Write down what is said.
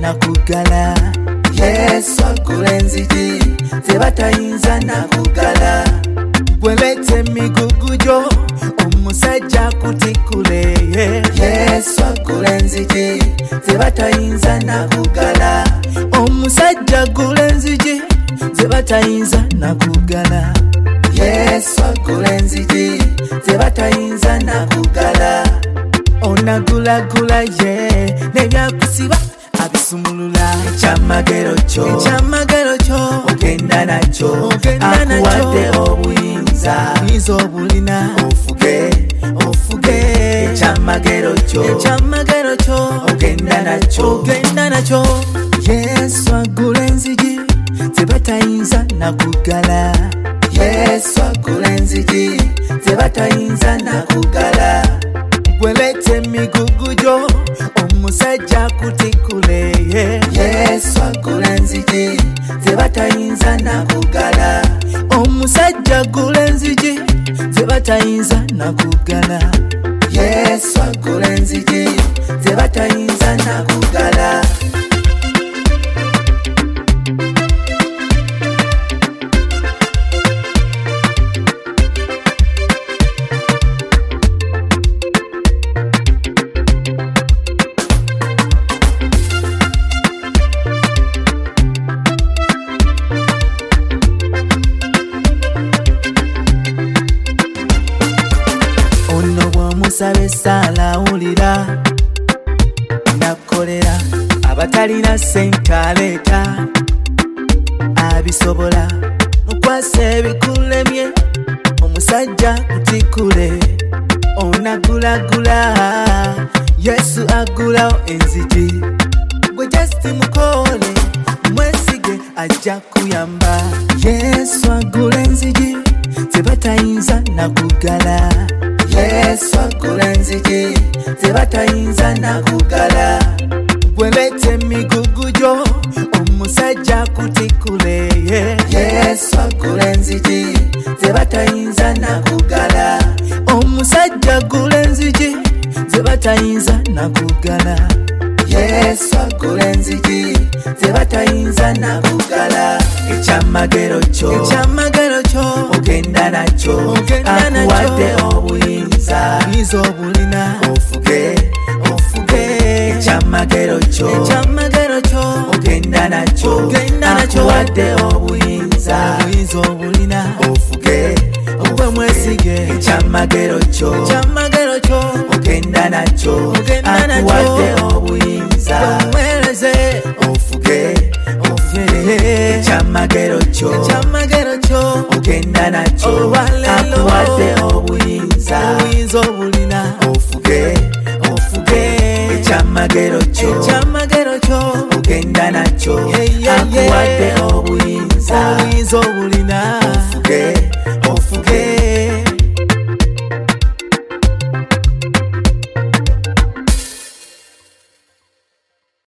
nakugala. Yesu agula enzigi ze batayinza nakugala. Gwelete migugu gyo omusajja kutikule. Yesu agula enzigi ze batayinza nakugala. Omusajja agula enzigi ze batayinza nakugala. Yesu agula enzigi ze batayinza nakugala. Onagulagula ye nebyakusiba abisumulula. Ekyamagero kyo ogenda nakyo. Akuwadde obuyinza obulina. Ofuge ekyamagero kyo ogenda nakyo. Yesu agula enzigi ze batayinza nakugala. Yesu agula enzigi ze batayinza nakugala. Gwelete migugu gyo omusajja kutikule. Yesu agula enzigi ze batayinza nakugala. Omusajja agula enzigi ze batayinza nakugala. Yesu agula enzigi ze batayinza nakugala. Musabe sala ulira nakolera abatalina sente aleeta abisobola. Mukwase ebikulemye omusajja kutikule. Onagulagula Yesu agulawo enzigi. Gwe just mukole mwesige ajja kuyamba. Yesu agula enzigi ze batayinza nakugala. Yesu agula enzigi ze batayinza nakugala. Gwelete migugu gyo omusajja kutikule. Yesu agula enzigi ze batayinza nakugala. Omusajja agula enzigi ze batayinza nakugala. Yesu agula enzigi ze batayinza nakugala. Ekyamagero kyo ogenda nakyo. Akuwadde obuyinza obulina. Ofuge ekyamagero kyo ogenda nakyo. Akuwadde obuyinza obulina. Ofuge mwesige ekyamagero kyo ogenda nakyo. Akuwadde obuyinza ofuge ekyamagero kyo ogenda nakyo. Akuwadde obuyinza obulina. Ofuge ekyamagero kyo ogenda nakyo. Akuwadde obuyinza obulina.